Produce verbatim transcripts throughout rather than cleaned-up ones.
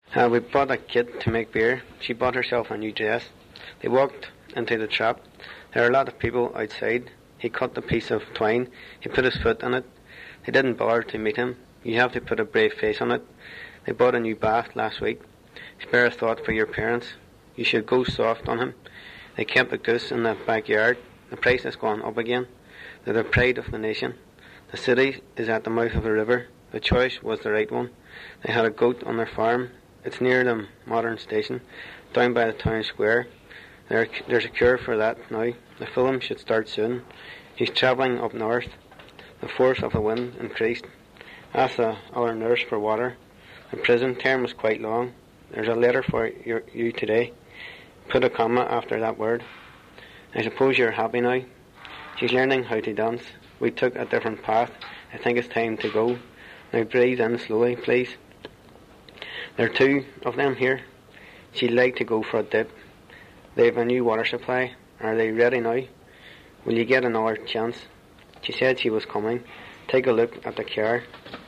Uh, we bought a kit to make beer. She bought herself a new dress. They walked into the trap. There were a lot of people outside. He cut the piece of twine. He put his foot on it. They didn't bother to meet him. You have to put a brave face on it. They bought a new bath last week. Spare a thought for your parents. You should go soft on him. They kept a goose in the backyard. The price has gone up again. They're the pride of the nation. The city is at the mouth of the river. The choice was the right one. They had a goat on their farm. It's near the modern station, down by the town square. There, there's a cure for that now. The film should start soon. He's travelling up north. The force of the wind increased. Asked the other nurse for water. The prison term was quite long. There's a letter for your, you today. Put a comma after that word. I suppose you're happy now. She's learning how to dance. We took a different path. I think it's time to go. Now breathe in slowly, please. There are two of them here. She'd like to go for a dip. They've a new water supply. Are they ready now? Will you get another chance? She said she was coming. Take a look at the car.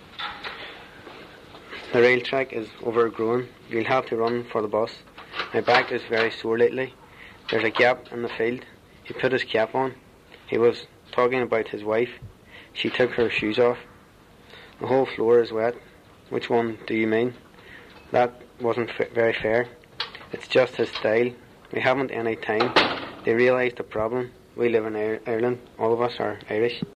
The rail track is overgrown. You'll have to run for the bus. My back is very sore lately. There's a gap in the field. He put his cap on. He was talking about his wife. She took her shoes off. The whole floor is wet. Which one do you mean? That wasn't f- very fair. It's just his style. We haven't any time. They realise the problem. We live in Ireland. All of us are Irish.